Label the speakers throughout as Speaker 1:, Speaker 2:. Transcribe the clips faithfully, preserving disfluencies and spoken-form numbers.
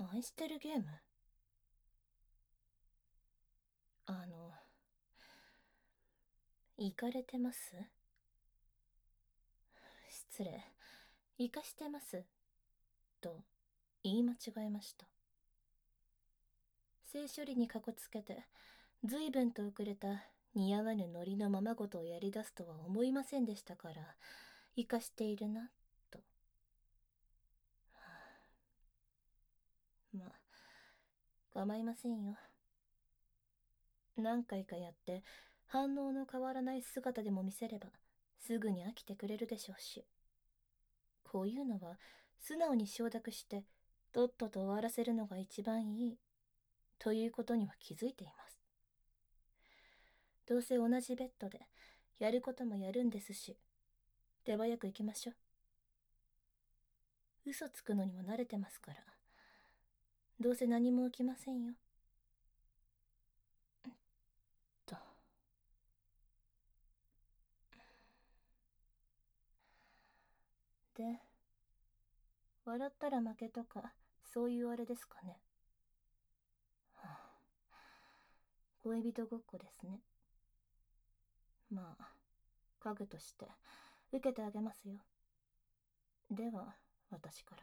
Speaker 1: 愛してるゲーム？あの、イカれてます？失礼。イカしてますと言い間違えました。性処理にかこつけて、随分と遅れた似合わぬノリのままごとをやり出すとは思いませんでしたから、イカしているな、と。ま、構いませんよ。何回かやって、反応の変わらない姿でも見せれば、すぐに飽きてくれるでしょうし。こういうのは、素直に承諾して、とっとと終わらせるのが一番いい、ということには気づいています。どうせ同じベッドで、やることもやるんですし、手早く行きましょう。嘘つくのにも慣れてますから。どうせ何も起きませんよ。と。で、笑ったら負けとか、そういうあれですかね。はあ、恋人ごっこですね。まあ、家具として、受けてあげますよ。では、私から。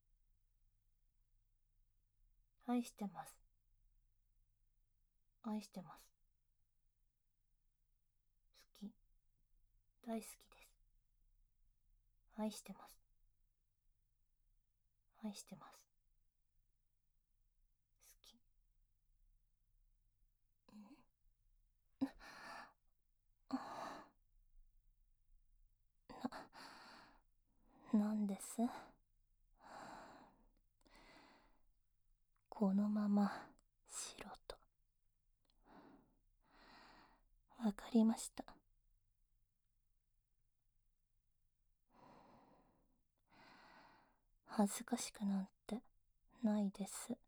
Speaker 1: 愛してます。愛してます。好き。大好きです。愛してます。愛してます。好き。な、なんです？このまま、しろと。わかりました。恥ずかしくなんて、ないです。好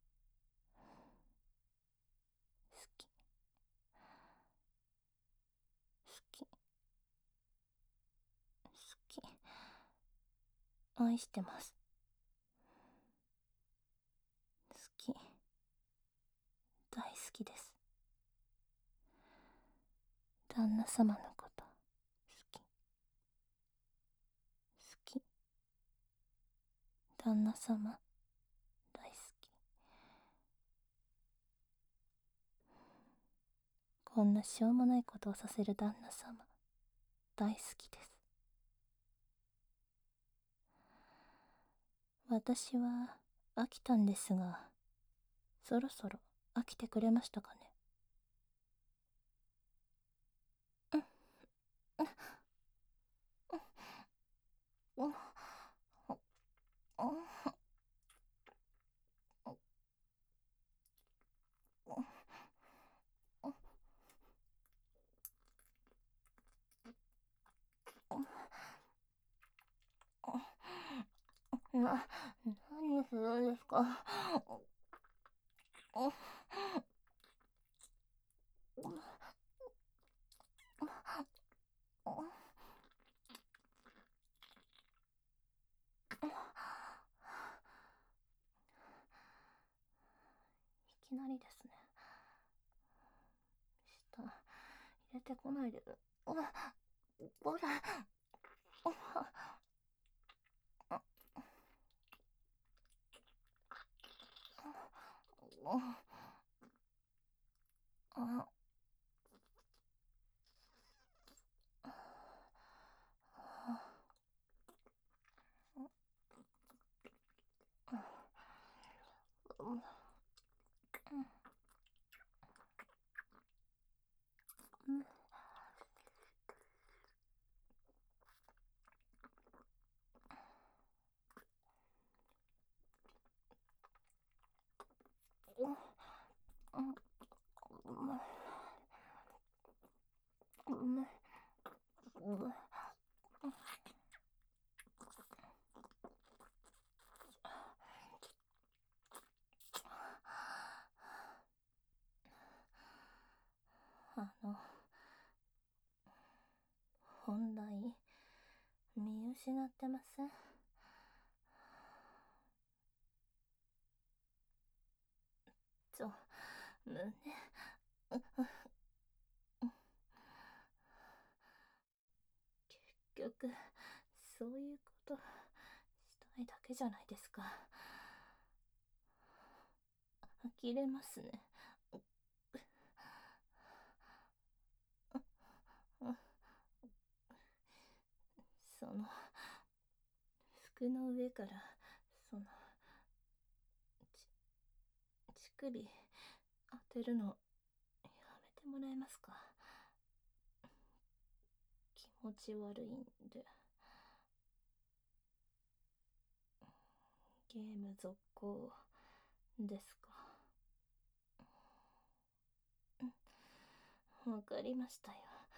Speaker 1: き。好き。好き。愛してます。好き。大好きです。旦那様のこと、好き。好き。旦那様、大好き。こんなしょうもないことをさせる旦那様、大好きです。私は飽きたんですが、そろそろ飽きてくれましたかね。うん、うん、うん、な、何をするんですか。いきなりですね。舌、入れてこないで。うわ、こら。あ、あの、本題、見失ってません？ 胸。結局そういうことしたいだけじゃないですか。呆れますね。その服の上からそのち乳首当てるのやめてもらえますか。気持ち悪いんで。ゲーム続行ですか。わかりましたよ。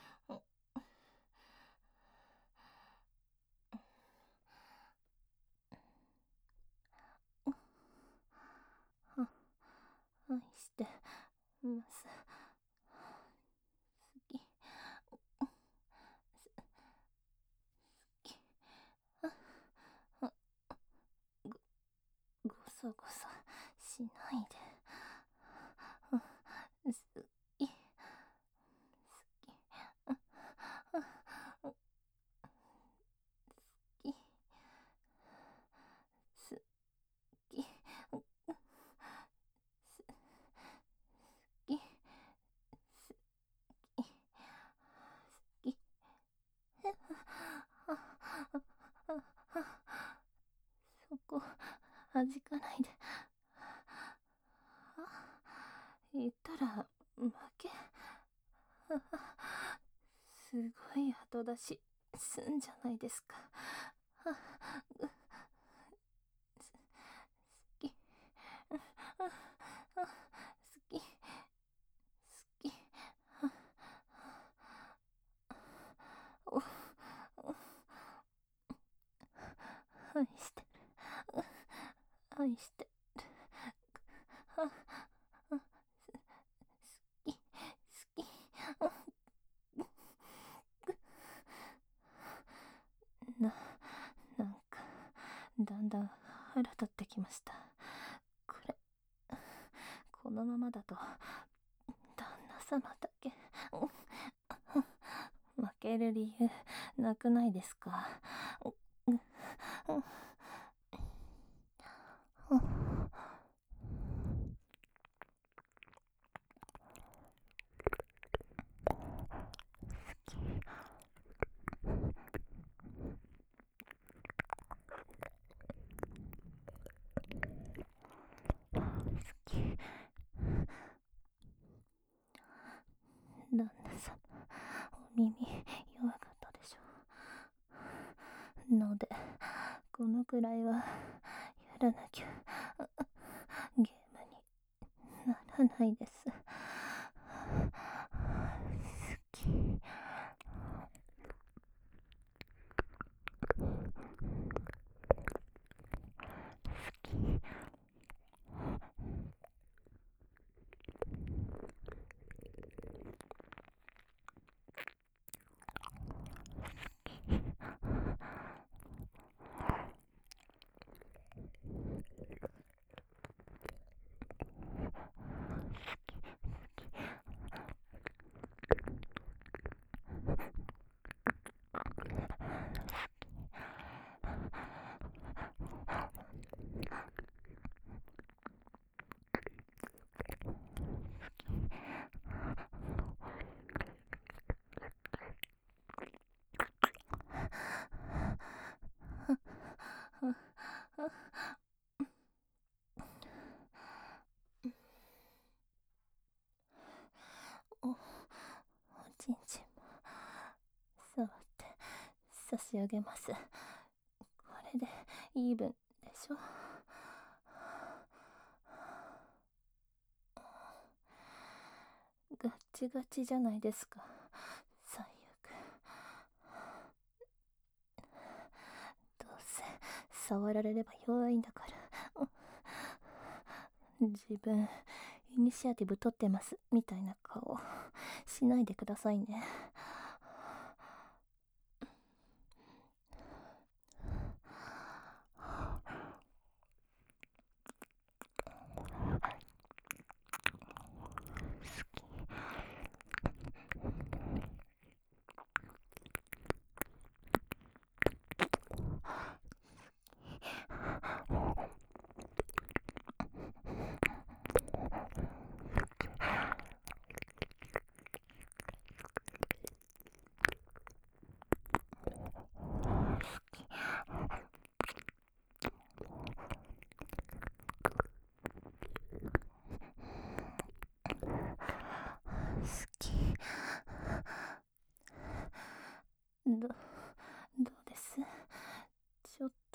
Speaker 1: 愛してます。好き。ごそごそしないで。好き。好き。好き。好き。そこ弾かないで。言ったら負け。すごい後出しすんじゃないですか。好き。好き。好き。お愛してる。愛してる。好き。好き。な、なんか、だんだん腹立ってきました。これ、このままだと、旦那様だけ、負ける理由なくないですか。旦那様、お耳弱かったでしょう。ので、このくらいはやらなきゃゲームにならないです。好き。お、おちんちんも触って差し上げます。これでイーブンでしょ。ガッチガチじゃないですか。最悪。どうせ触られれば弱いんだから。自分イニシアティブ取ってますみたいな顔しないでくださいね。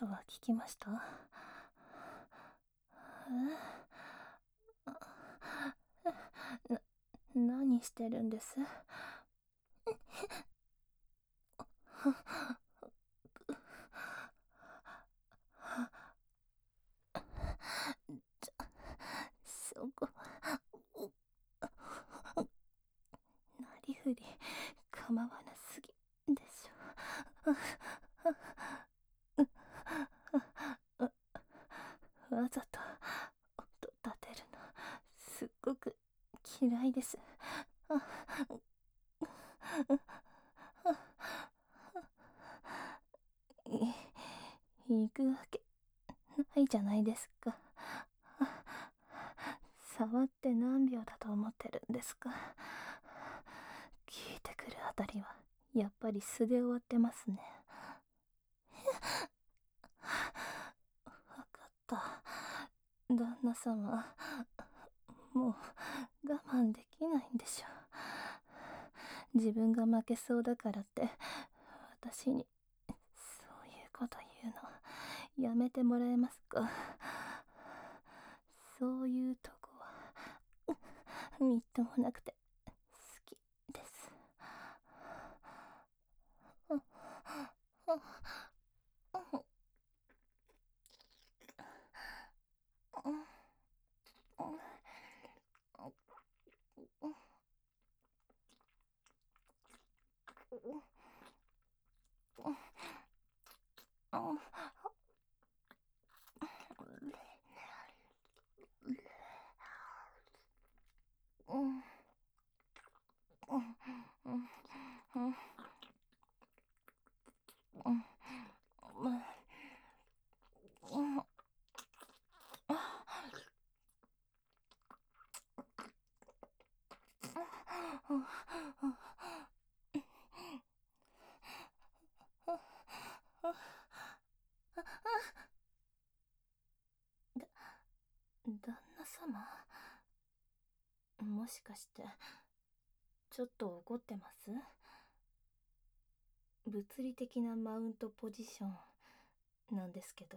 Speaker 1: とは聞きました？え？な、何してるんです？そこ、なりふり構わなすぎでしょ。わざと音立てるのすっごく嫌いです。行くわけないじゃないですか。触って何秒だと思ってるんですか。聞いてくるあたりはやっぱり素で終わってますね。わかった。旦那様、もう我慢できないんでしょ。自分が負けそうだからって私にそういうこと言うのやめてもらえますか。そういうとこはみっともなくて好きです。旦那様、もしかしてちょっと怒ってます？物理的なマウントポジションなんですけど。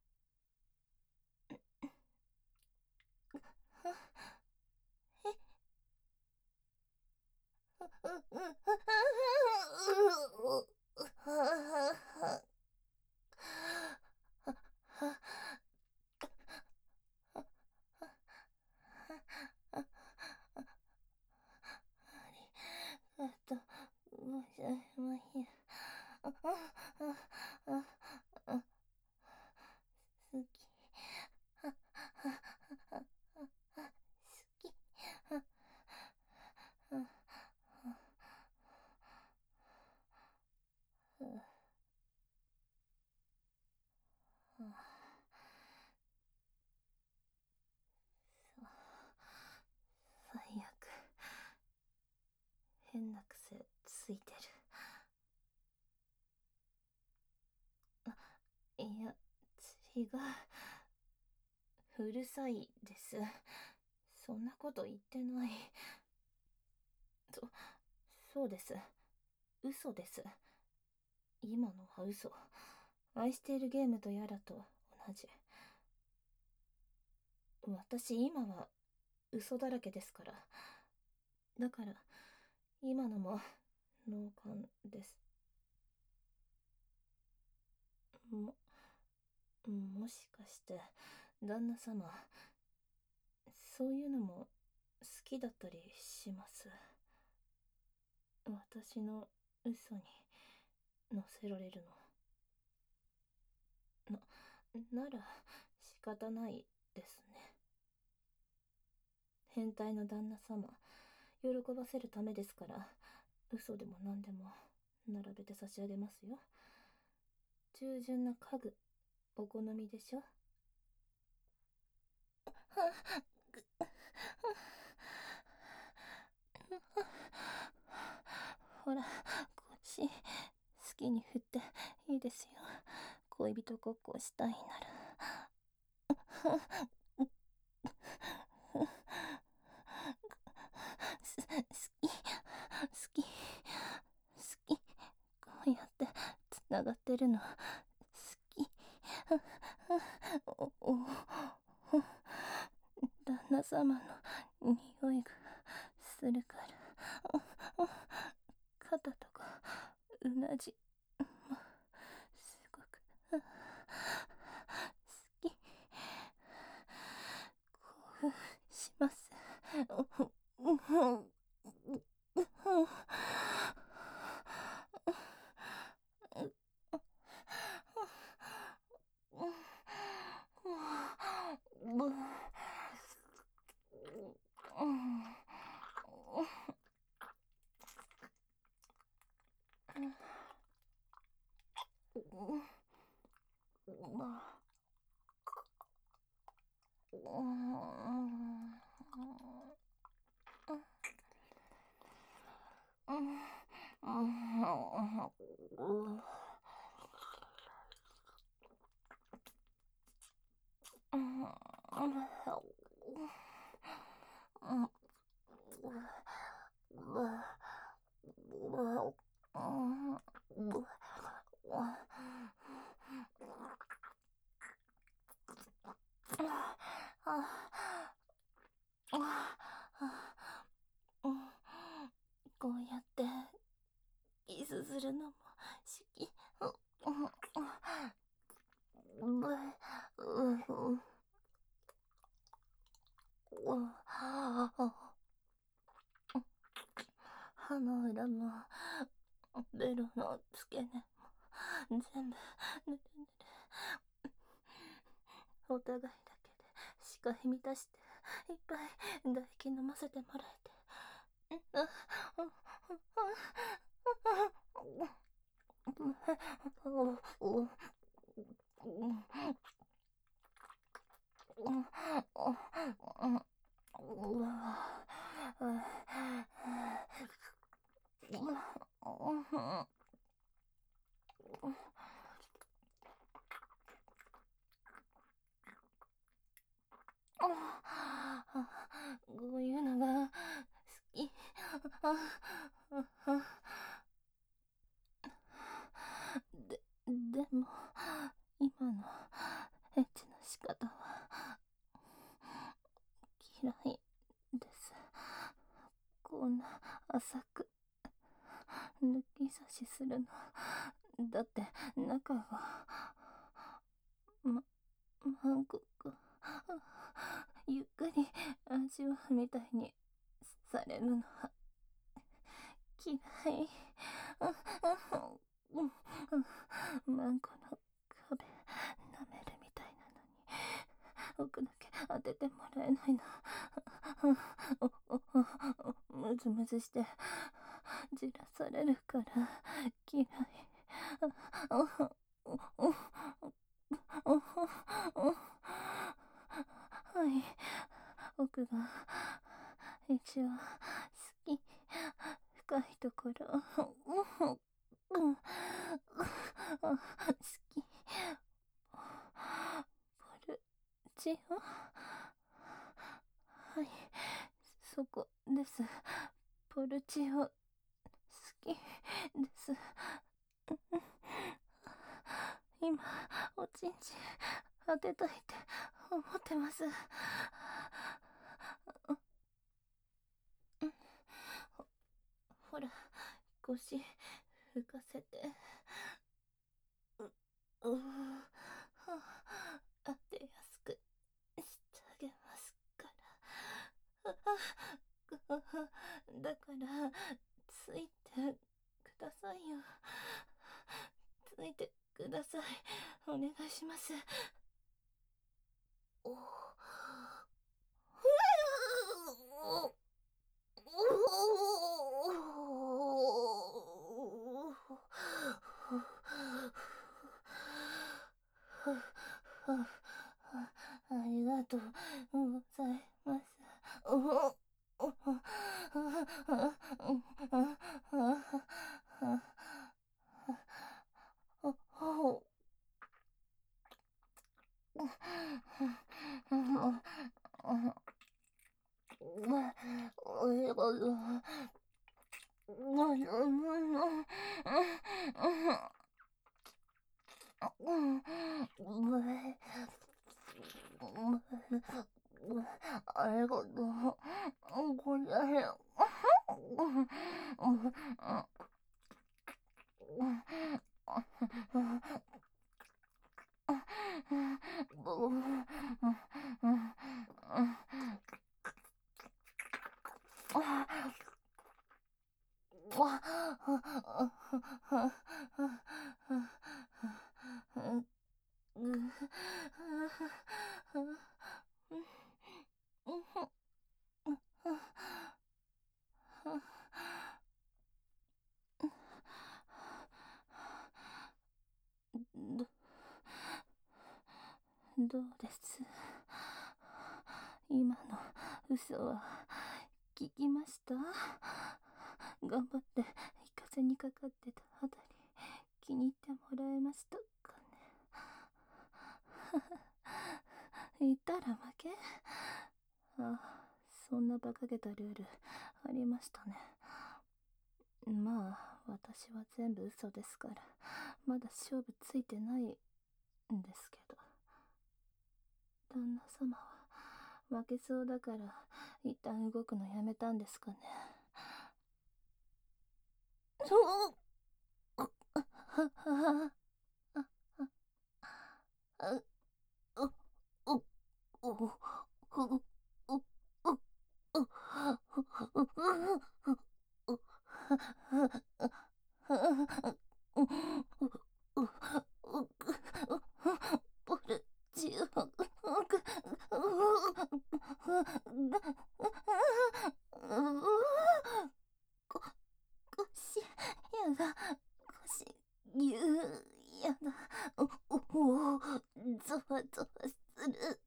Speaker 1: あと、申し訳ない。好き。好き。最悪。変な癖ついてる。あ、いや、違う。うるさいです。そんなこと言ってない。そ、そうです。嘘です。今のは嘘。愛しているゲームとやらと同じ。私今は嘘だらけですから。だから今のも脳幹です。も、もしかして旦那様、そういうのも好きだったりします？私の嘘に乗せられるの。な、なら仕方ないですね。変態の旦那様、喜ばせるためですから、嘘でも何でも並べて差し上げますよ。従順な家具、お好みでしょ？ほら、腰、好きに振っていいですよ。恋人ごっこしたいなら。す、好き、好き、好き。こうやってつながってるの好き。 お、お、旦那様の匂いがするから、肩とかうなじ、すごく好き、興奮します。こうやってキスするのも好き。歯の裏もベロの付け根も全部ぬるぬる。お互いだけで視界満たしていっぱい唾液飲ませてもらえて、こういうのが好き。で、でも今のエッチな仕方は嫌いです。こんな浅く抜き差しするのだって中がま、マンコがゆっくり味わうみたいにされるのは嫌い。マンコの壁舐めるみたいなのに奥だけ当ててもらえないの。ムズムズしてじらされるから嫌い。はい、奥が一番好き。深いところ好き。ポルチオ、はい、そこです。ポルチオ好きです。今おちんちん当てたいって思ってます。ほら、腰浮かせて。う、う当てやすくしてあげますから。だからついてくださいよ。ついてください。お願いします。おありがとうございます。 ありがとうございますど、どうです？今の嘘は聞きました？頑張ってイカセにかかってたあたり気に入ってもらえましたかね？言ったら負け？あ、そんな馬鹿げたルールありましたね。まあ私は全部嘘ですからまだ勝負ついてないんですけど、旦那様は負けそうだから一旦動くのやめたんですかね。そう、ああああうううポルジオ腰やだ、腰ぎゅうやだ、おおゾワゾワする。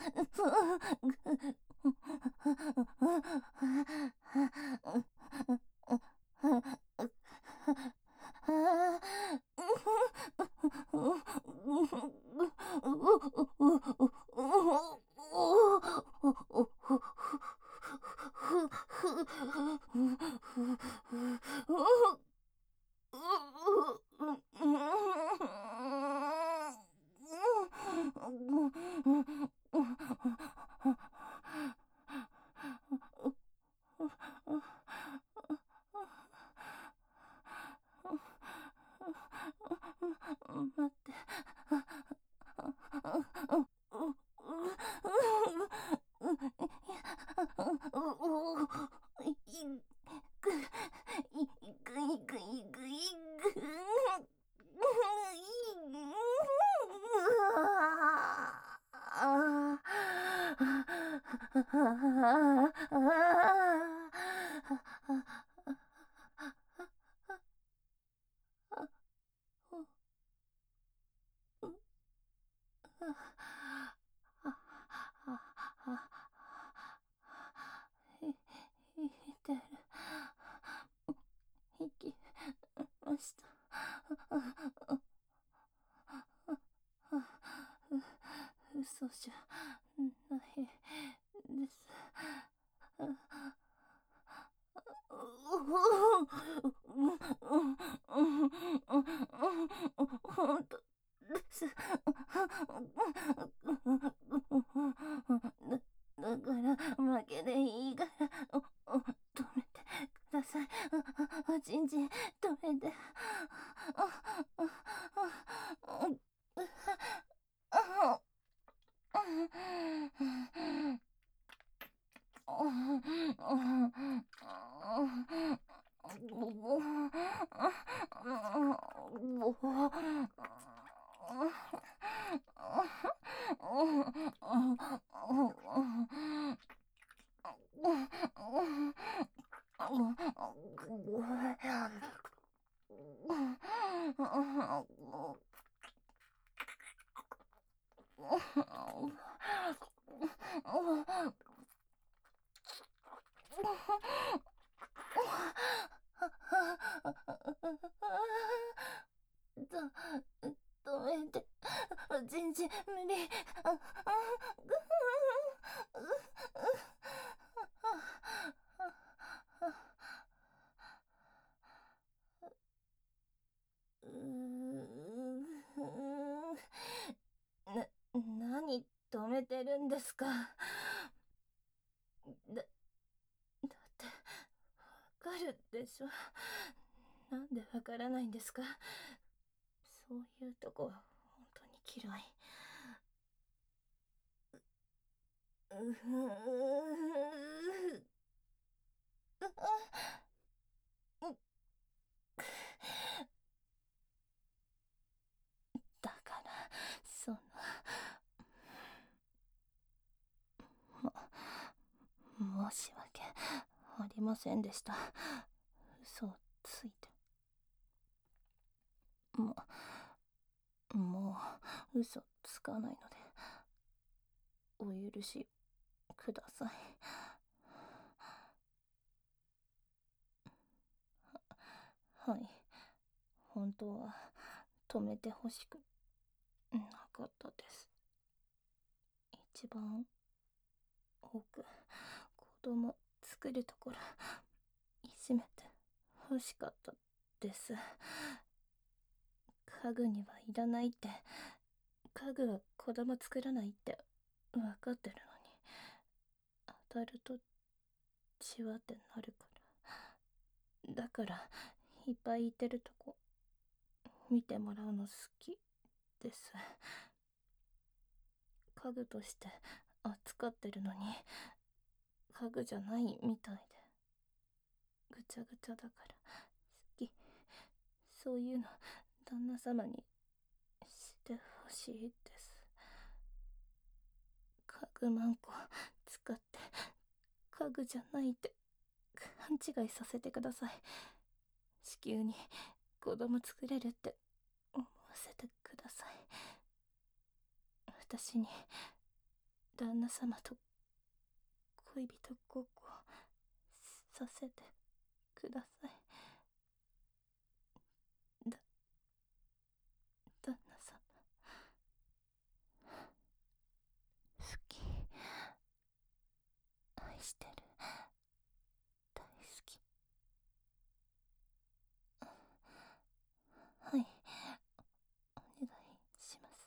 Speaker 1: 待って。てる。息ました。嘘じゃないです。本当です。だ、だから負けでいいからおお止めてください。おちんちん止めて。止めて。全然無理。な、何と止めてるんですか？だ、だって、わかるでしょ。なんでわからないんですか？そういうとこは本当に嫌い。うふだから、その、ま、申し訳ありませんでした。嘘をついて。もう、もう、嘘つかないので、お許しください。はい。本当は、止めてほしくなかったです。一番多く子供作るところいじめて欲しかったです。家具にはいらないって、家具は子供作らないって分かってるのに、当たると血はってなるから。だからいっぱいいてるとこ見てもらうの好きです。家具として扱ってるのに家具じゃないみたいで、ぐちゃぐちゃだから好き。そういうの旦那様にしてほしいです。家具マンコ使って家具じゃないって勘違いさせてください。子宮に子供作れるって思わせてください。私に旦那様と恋人ごっこさせてください。だ、旦那様、好き、愛してる、大好き。はい、お願いします。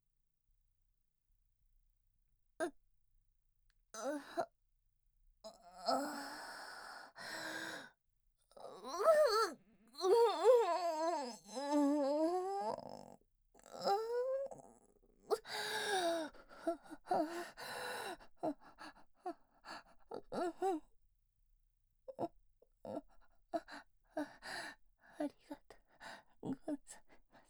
Speaker 1: う、あ、あ、ありがとうございます。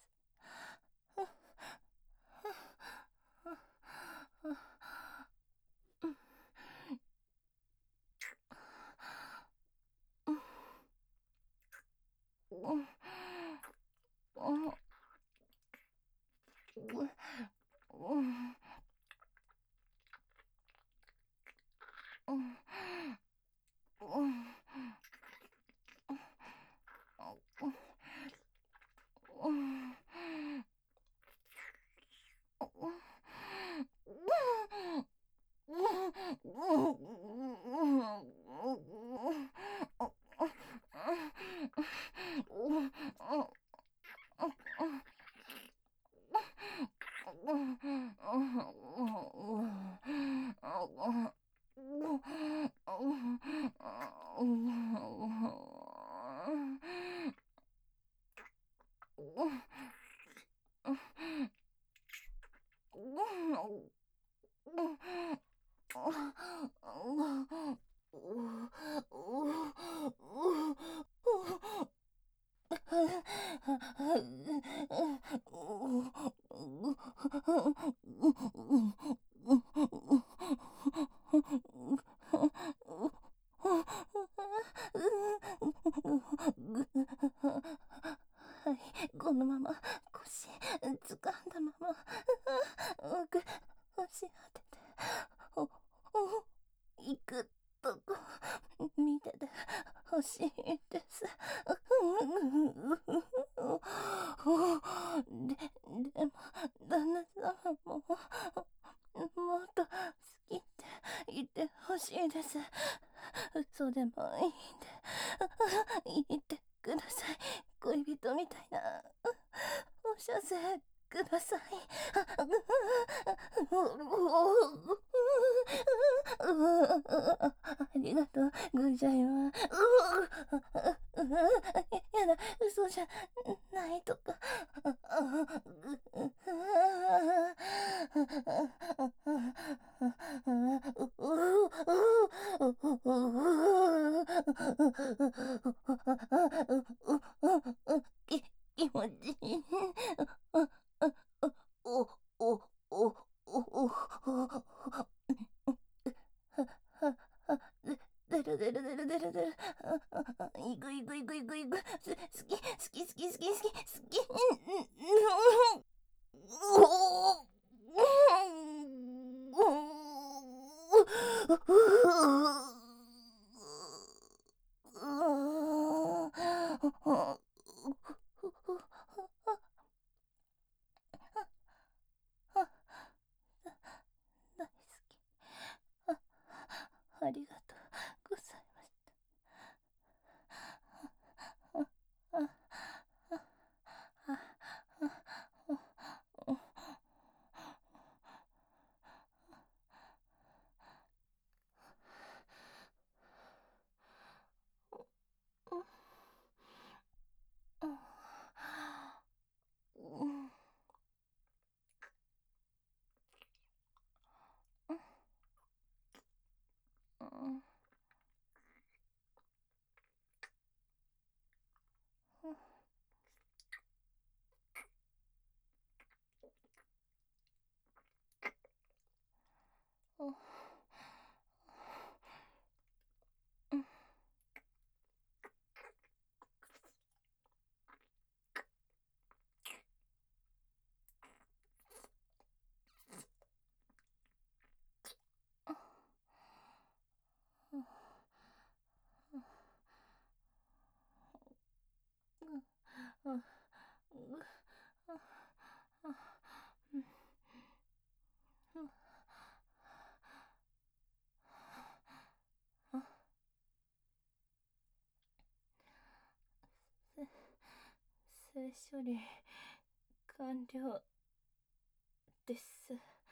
Speaker 1: はい、このまま腰掴んだままぐ押し当てておお行くとこ見ててほしいです。で、でも旦那様ももっと好きって言ってほしいです。嘘でもいいんで言ってください。恋人みたいなお射精ください。ありがとうございます。やだ、嘘じゃないとか。き気持ちいい。お、お、お、お、お、でるでるでるでるでる。いくいくいくいくいく。好き好き好き好き好き好き。大好き。あ、ありがとうございました。あ、あ、あ、あ、性処理完了です。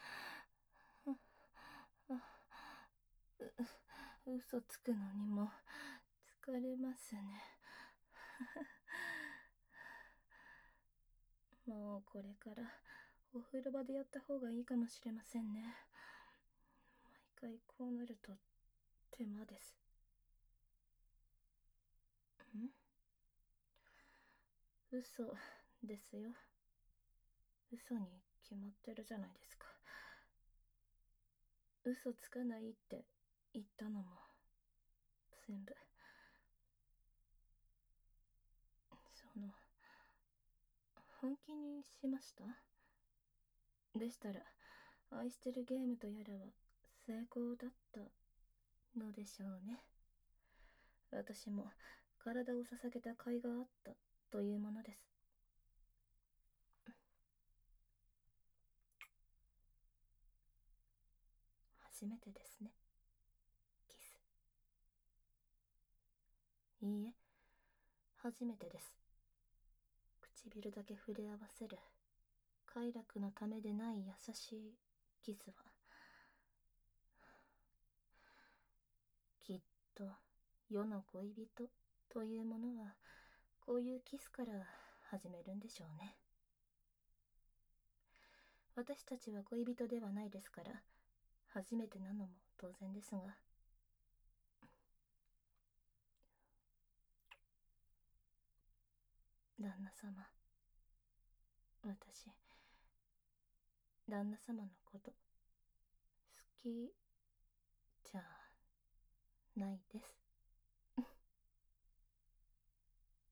Speaker 1: う嘘つくのにも疲れますね。もうこれからお風呂場でやった方がいいかもしれませんね。毎回こうなると手間です。ん？嘘ですよ。嘘に決まってるじゃないですか。嘘つかないって言ったのも全部その本気にしました？でしたら愛してるゲームとやらは成功だったのでしょうね。私も体を捧げた甲斐があったというものです。初めてですね、キス。いいえ、初めてです。唇だけ触れ合わせる快楽のためでない優しいキスは、きっと世の恋人というものはこういうキスから始めるんでしょうね。私たちは恋人ではないですから初めてなのも当然ですが、旦那様、私旦那様のこと好きじゃないです。